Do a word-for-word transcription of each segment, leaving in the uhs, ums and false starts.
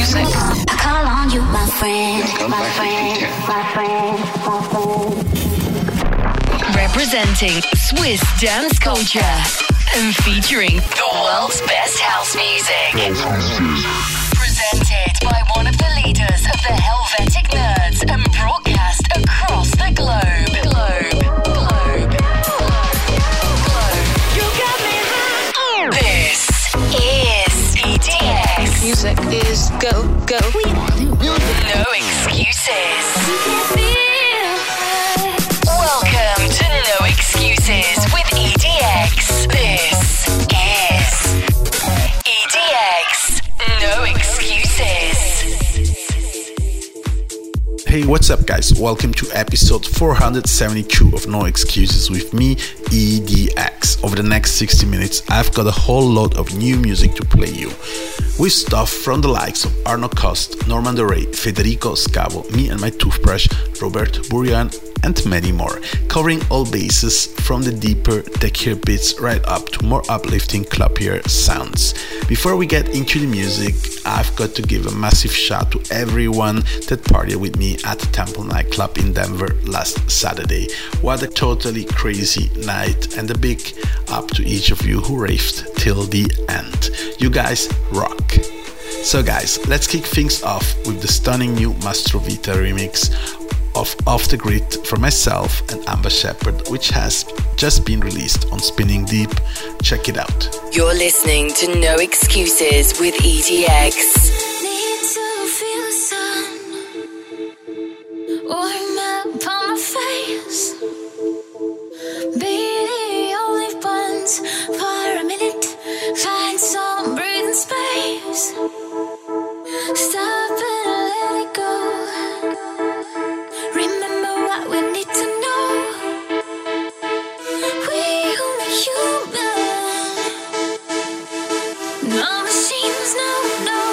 music. I call on you, my friend, my friend, my friend, my friend. Representing Swiss dance culture and featuring the world's best house music. Presented by one of the leaders of the Helvetic Nerds and broadcast across the globe. Globe, globe, globe, globe. You got me high. This is E D X. Music is go, go. No excuses. Welcome to No Excuses with E D X. This is E D X. No Excuses. Hey, what's up, guys? Welcome to episode four seventy-two of No Excuses with me, E D X. Over the next sixty minutes, I've got a whole lot of new music to play you. With stuff from the likes of Arno Cost, Norman Doray, Federico Scavo, me and my toothbrush, Robert Burian, and many more, covering all bases from the deeper, techier bits right up to more uplifting, clubbier sounds. Before we get into the music, I've got to give a massive shout to everyone that partied with me at the Temple nightclub in Denver last Saturday. What a totally crazy night, and a big up to each of you who raved till the end. You guys rock. So guys, let's kick things off with the stunning new Mastro Vita remix of Off the Grid for myself and Amber Shepherd, which has just been released on Spinning Deep. Check it out. You're listening to No Excuses with E D X. Need to feel the sun warm up on my face. Be the only ones for a minute. Find some breathing space. Stop and let it go. Remember what we need to know. We only human. No machines, no, no.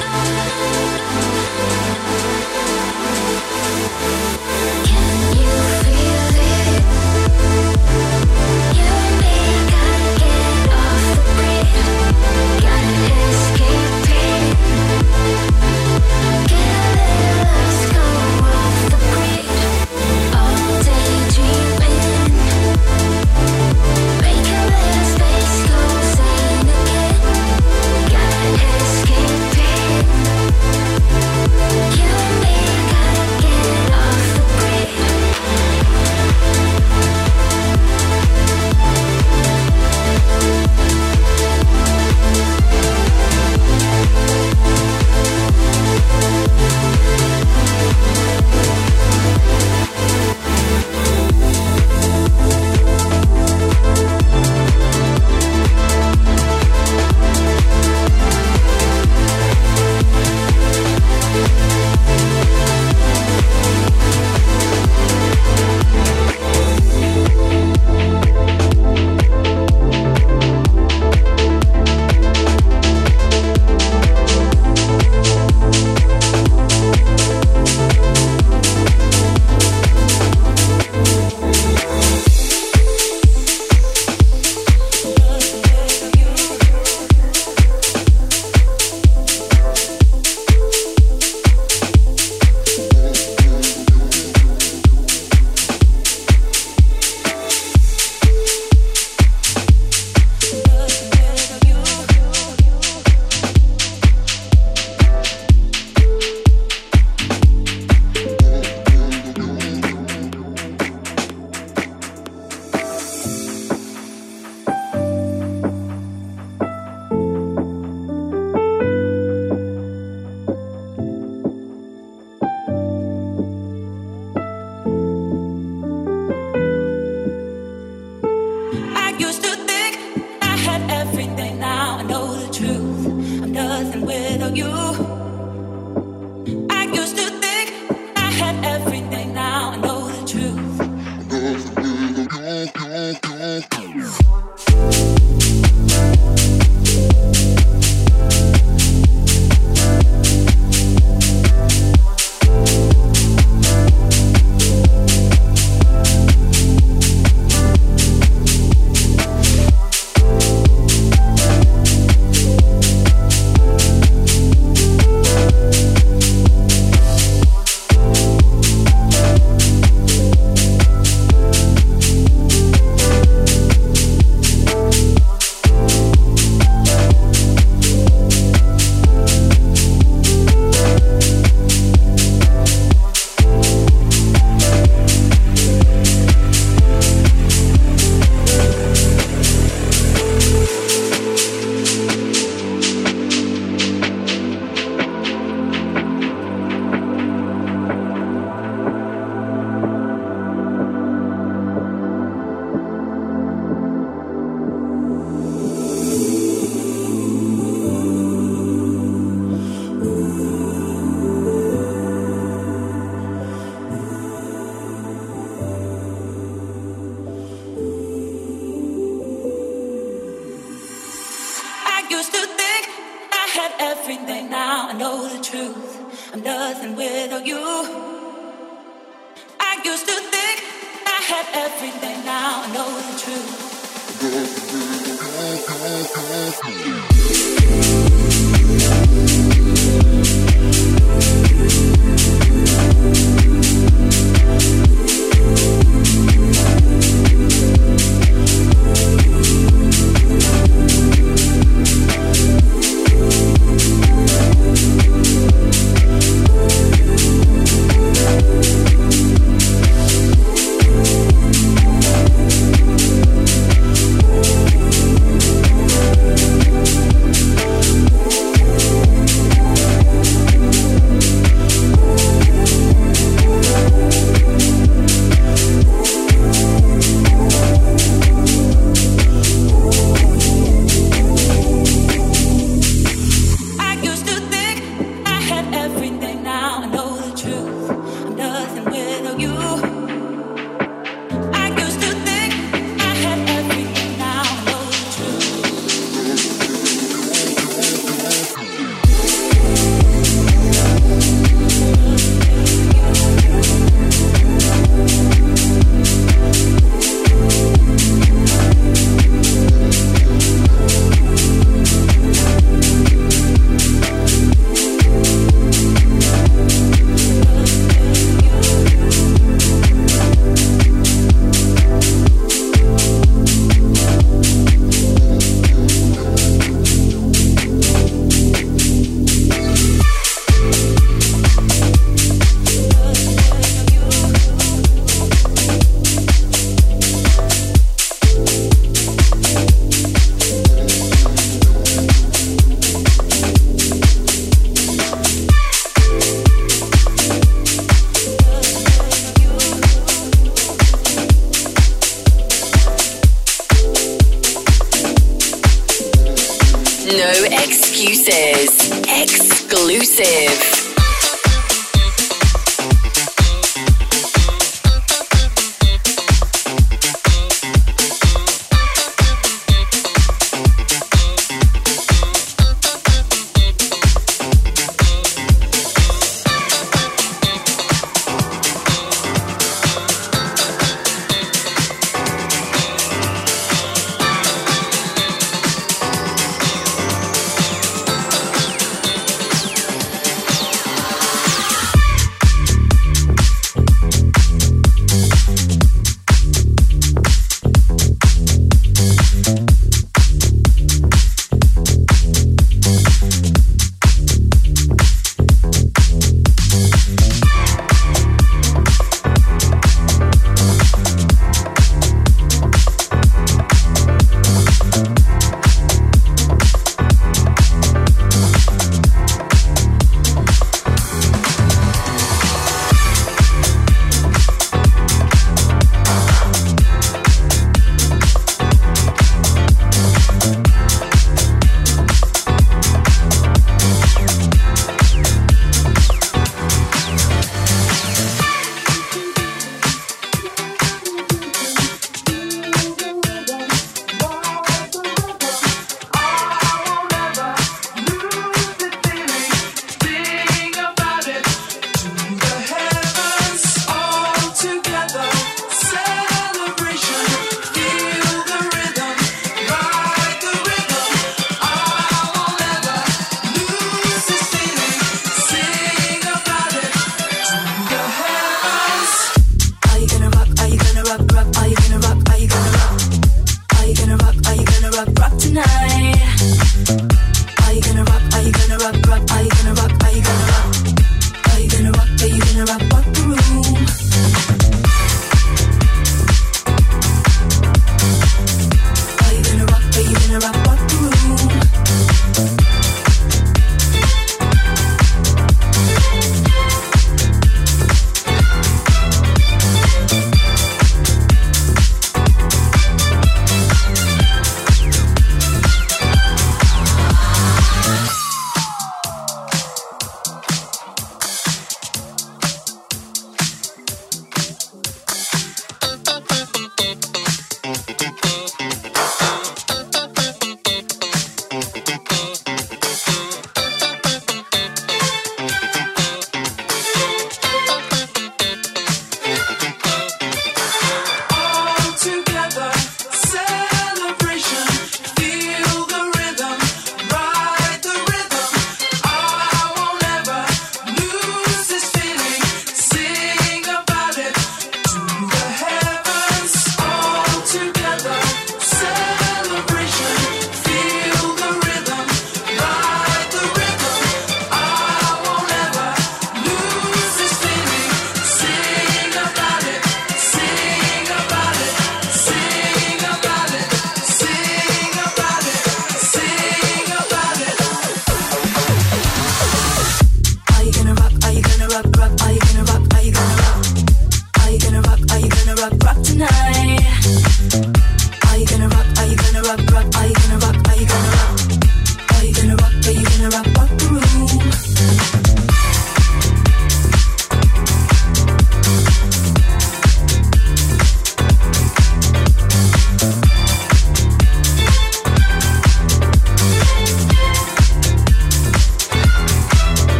Can you everything, now I know the truth. I'm nothing without you. I used to think I had everything, now I know the truth.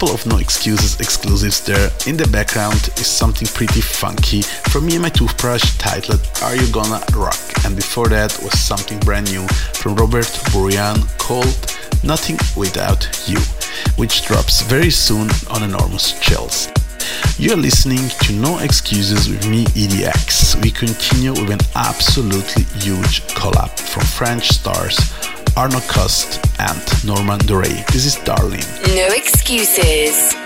couple of No Excuses exclusives there. In the background is something pretty funky from Me and My Toothbrush titled Are You Gonna Rock? And before that was something brand new from Robert Burian called Nothing Without You, which drops very soon on Enormous Chills. You're listening to No Excuses with me, E D X. We continue with an absolutely huge collab from French stars Arno Cost and Norman Doray. This is Darling. No Excuses.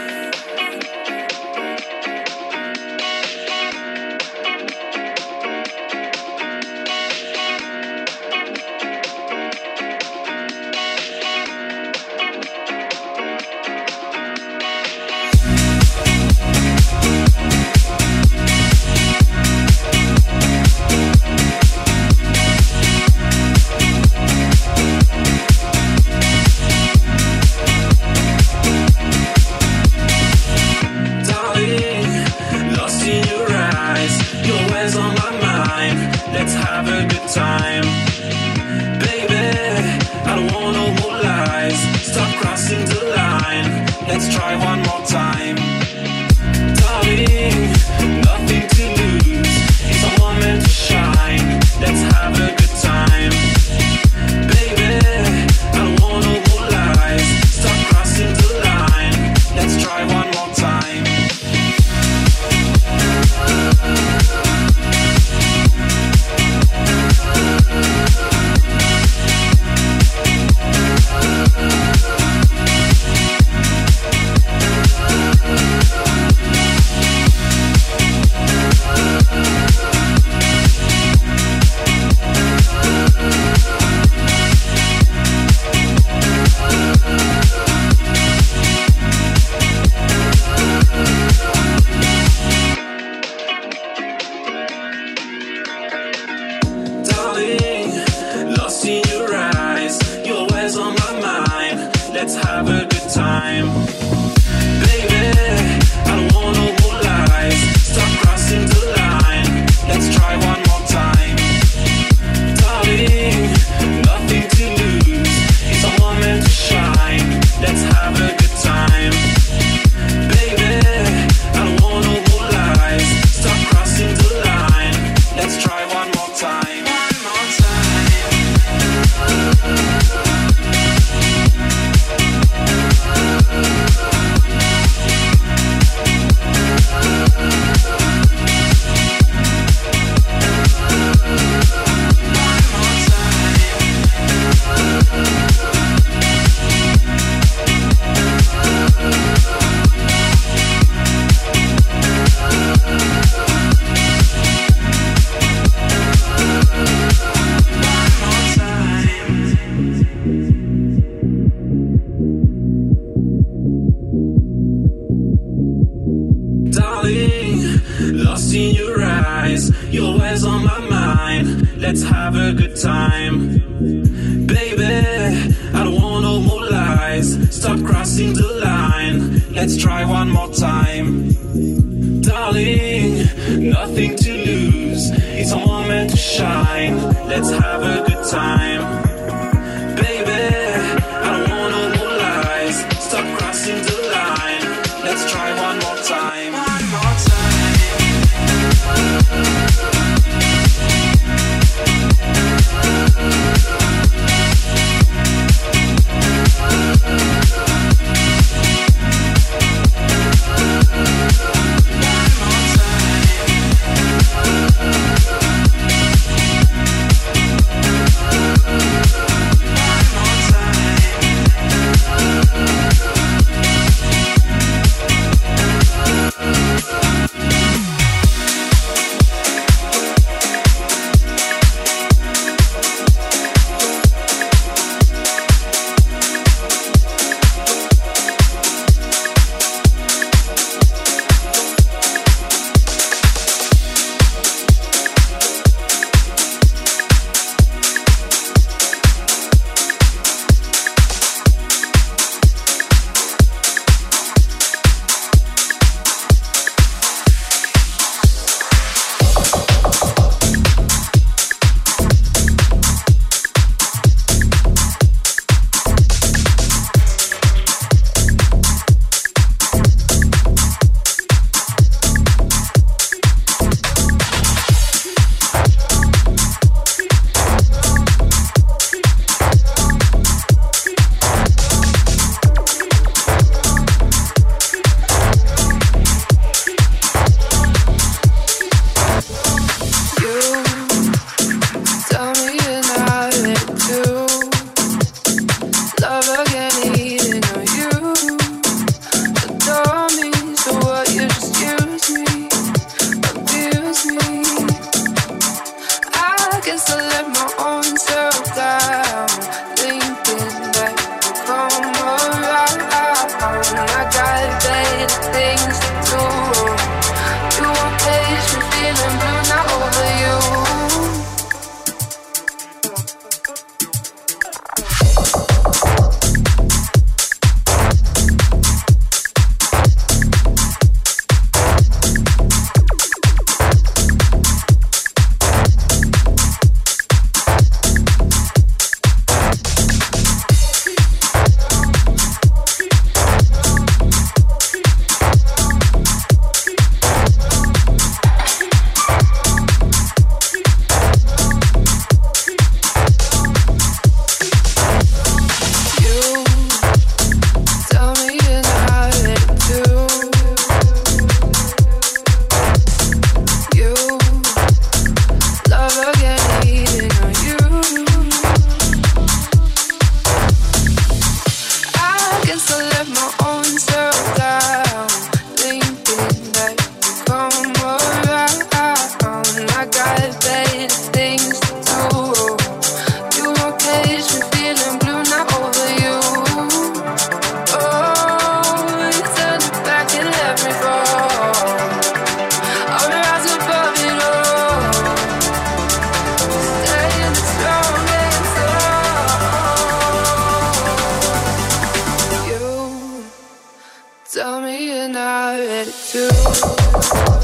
not ready to.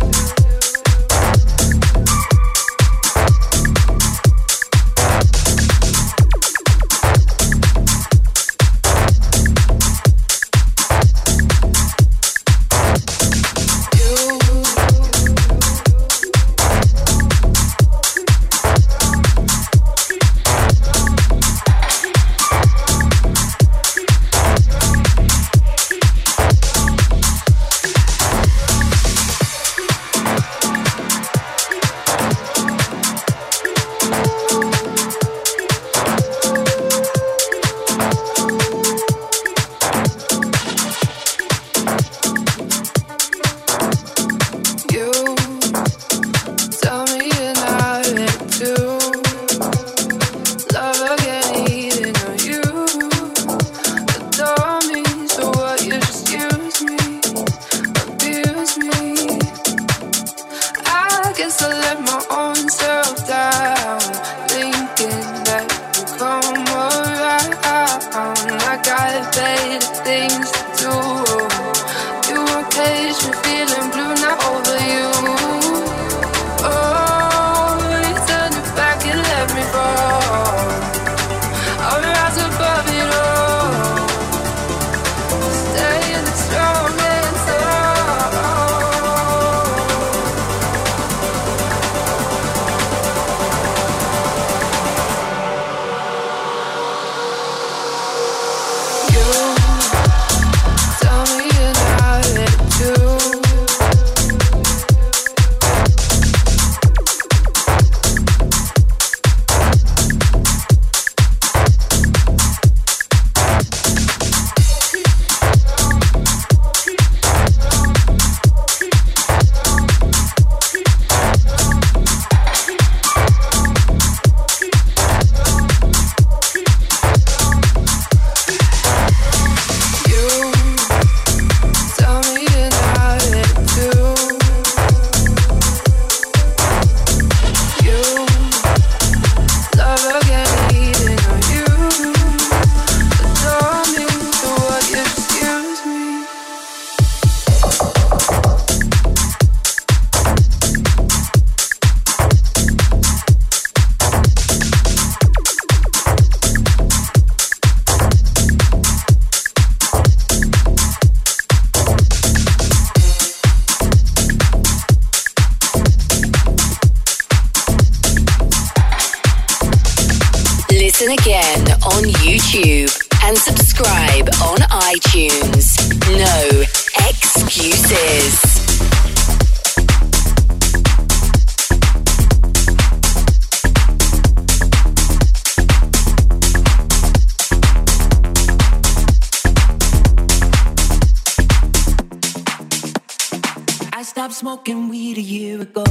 Smoking weed a year ago.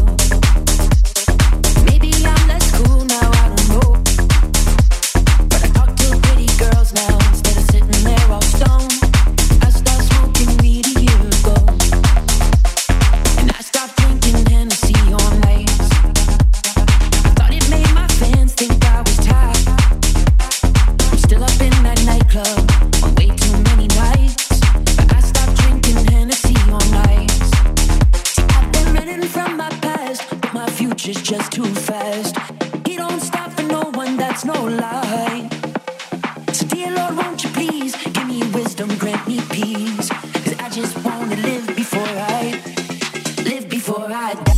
Maybe I'm less cool now, I don't know. But I talk to pretty girls now instead of sitting there all stoned. I stopped smoking weed a year ago, and I stopped drinking Hennessy on nights. I thought it made my fans think I was tired. I'm still up in that nightclub on way too many nights, but I stopped drinking Hennessy on nights. Running from my past, but my future's just too fast. He don't stop for no one, that's no lie. So dear Lord, won't you please give me wisdom, grant me peace, 'cause I just wanna live before I, live before I die.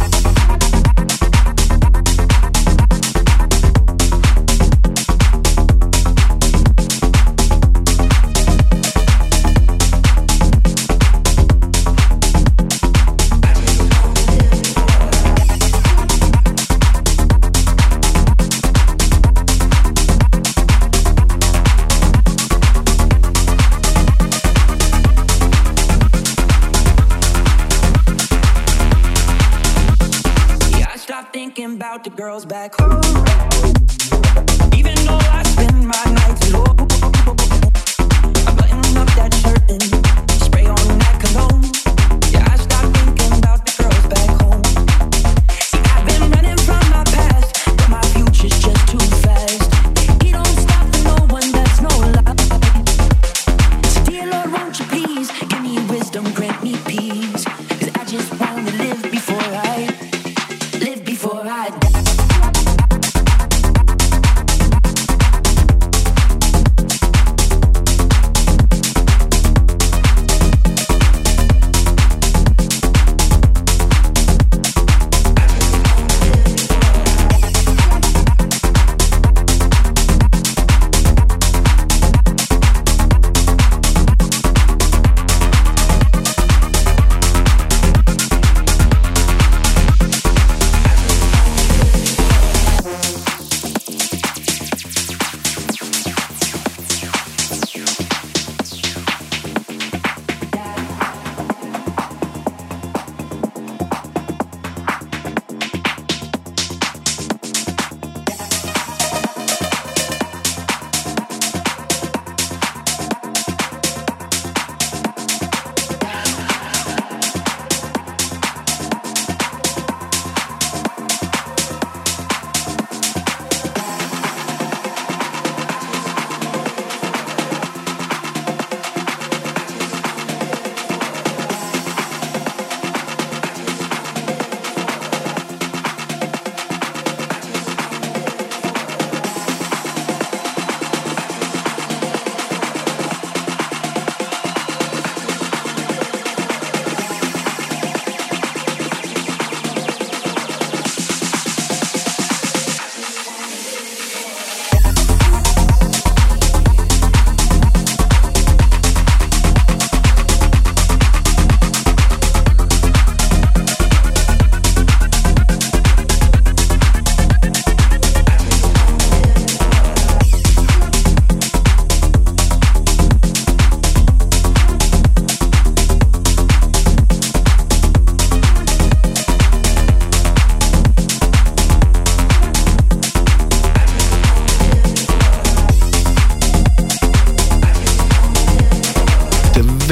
About the girls back home, even though I spend my nights alone. I button up that shirt and spray on that cologne. Yeah, I stopped thinking about the girls back home. See, I've been running from my past, but my future's just too fast. He don't stop for no one, that's no lie. So dear Lord, won't you please give me wisdom, grant me peace.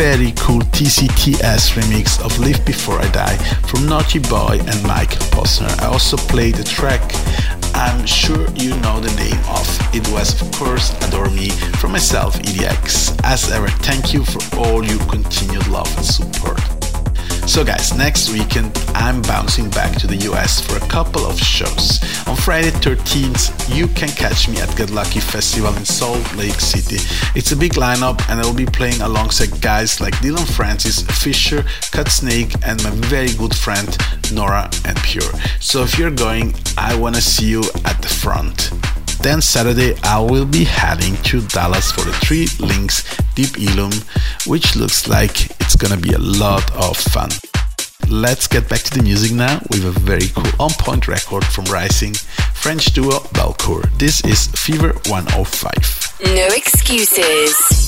very cool T C T S remix of Live Before I Die from Naughty Boy and Mike Posner. I also played the track I'm sure you know the name of. It was of course Adore Me from myself, E D X. As ever, thank you for all your continued love and support. So guys, next weekend I'm bouncing back to the U S for a couple of shows. On Friday thirteenth you can catch me at Get Lucky Festival in Salt Lake City. It's a big lineup and I will be playing alongside guys like Dylan Francis, Fisher, Cut Snake and my very good friend Nora En Pure. So if you're going, I wanna see you at the front. Then Saturday I will be heading to Dallas for the Three Links Deep Illum, which looks like it's gonna be a lot of fun. Let's get back to the music now with a very cool on-point record from Rising French duo Belcourt. This is Fever one oh five. No excuses.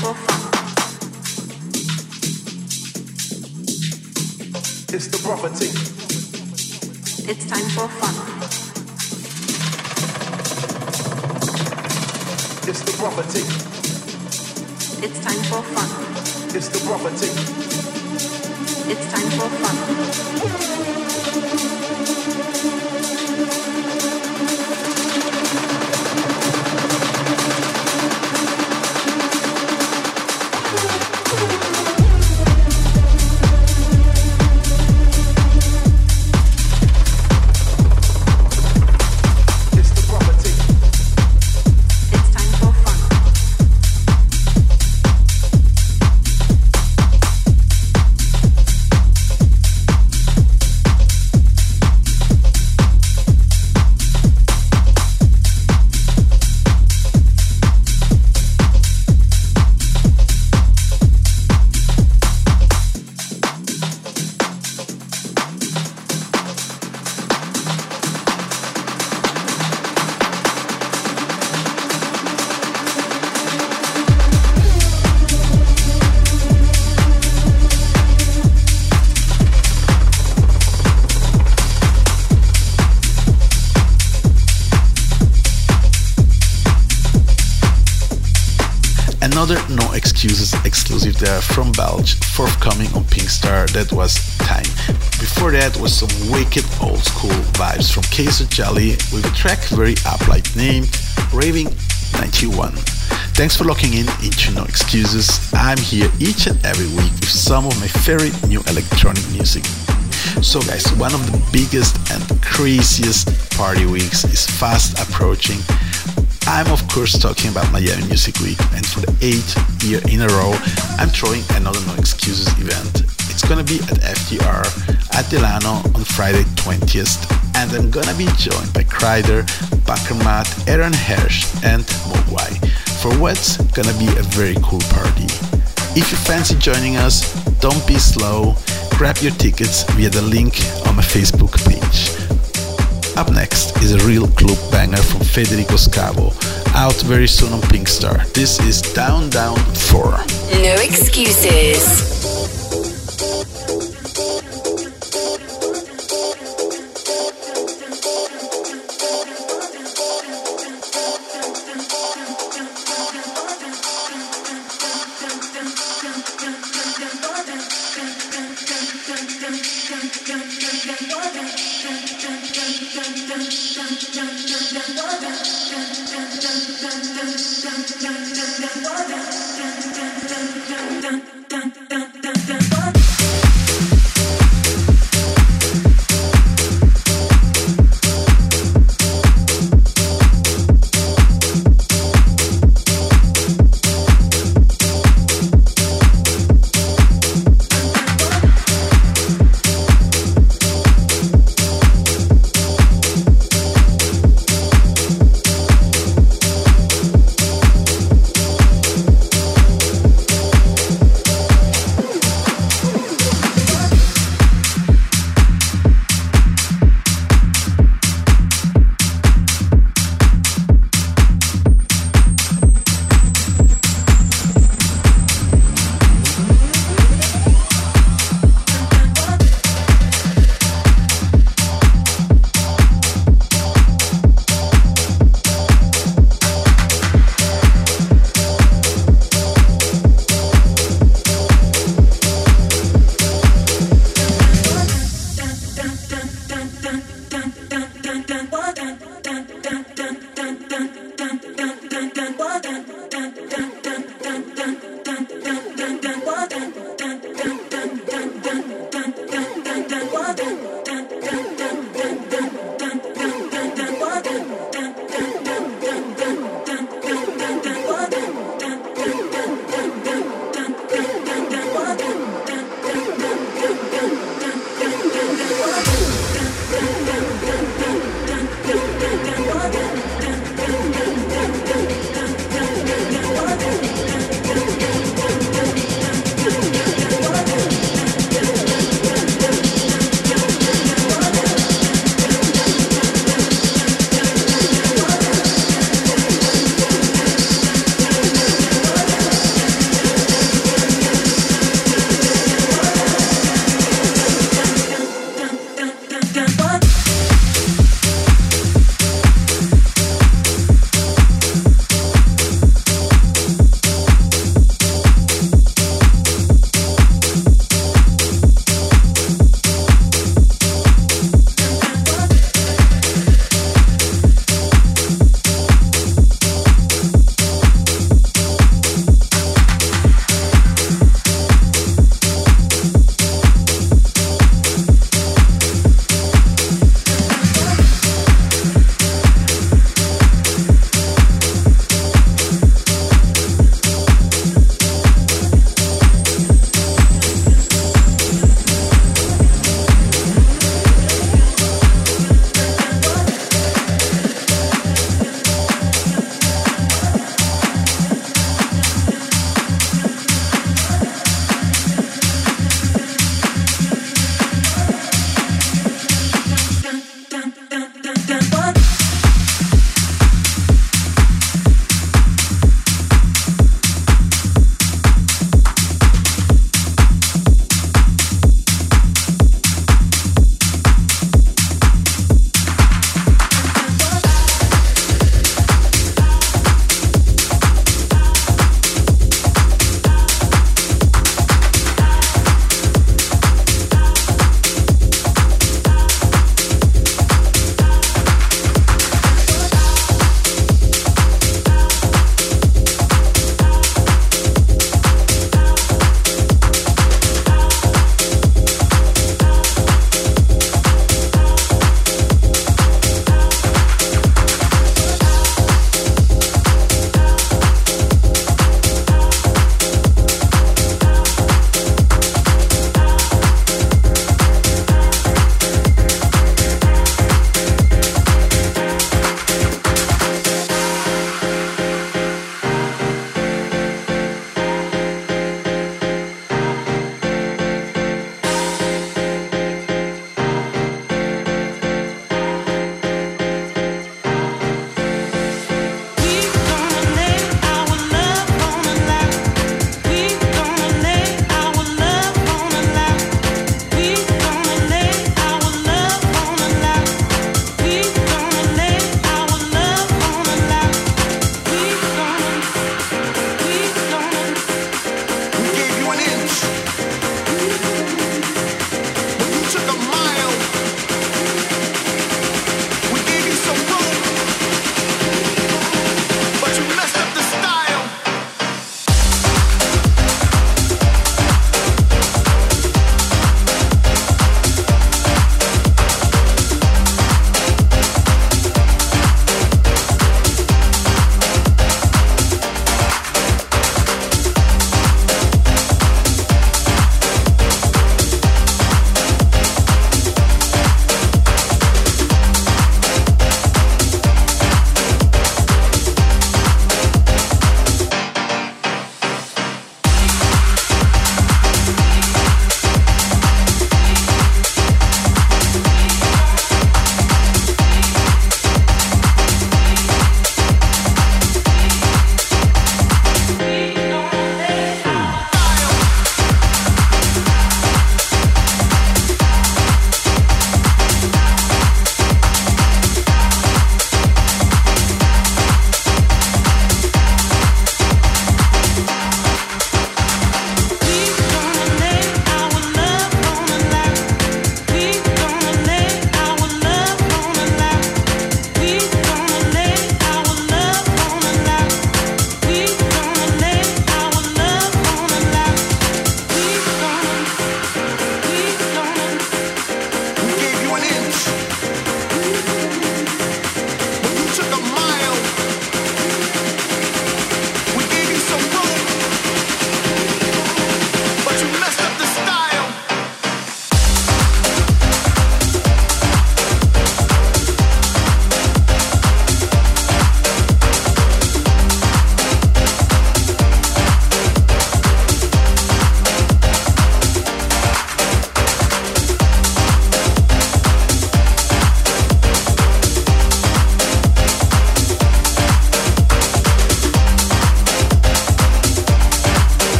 for fun. It's the property. It's time for fun. It's the property. It's time for fun. It's the property. It's time for fun. Another No Excuses exclusive there from Belgium, forthcoming on Pinkstar, that was Time. Before that was some wicked old school vibes from Queso Jelly with a track very uplight named Raving ninety-one. Thanks for locking in into No Excuses. I'm here each and every week with some of my favorite new electronic music. So guys, one of the biggest and craziest party weeks is fast approaching. I'm of course talking about Miami Music Week, and for the eighth year in a row, I'm throwing another No Excuses event. It's gonna be at F T R at Delano on Friday twentieth, and I'm gonna be joined by Kryder, Bakermat, Aaron Hersh, and Mogwai for what's gonna be a very cool party. If you fancy joining us, don't be slow, grab your tickets via the link on my Facebook page. Up next is a real club banger from Federico Scavo, out very soon on Pinkstar. This is Down Down four. No Excuses. Dun, dun, dun, dun, dun, dun, dun, dun.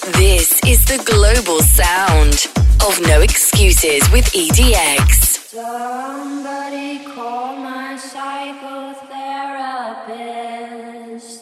This is the global sound of No Excuses with E D X. Somebody call my psychotherapist.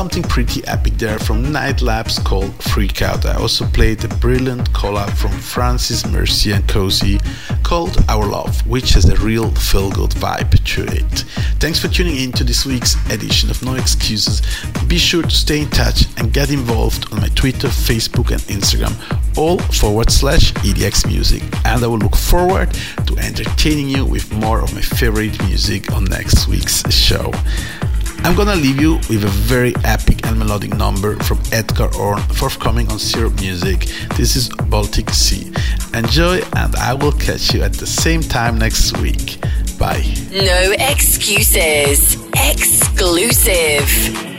something pretty epic there from Night Labs called Freak Out. I also played a brilliant collab from Francis, Mercy and Cozy called Our Love, which has a real feel-good vibe to it. Thanks for tuning in to this week's edition of No Excuses. Be sure to stay in touch and get involved on my Twitter, Facebook and Instagram, all forward slash E D X Music. And I will look forward to entertaining you with more of my favorite music on next week's show. I'm gonna leave you with a very epic and melodic number from Edgar Orn, forthcoming on Syrup Music. This is Baltic Sea. Enjoy, and I will catch you at the same time next week. Bye. No excuses. Exclusive.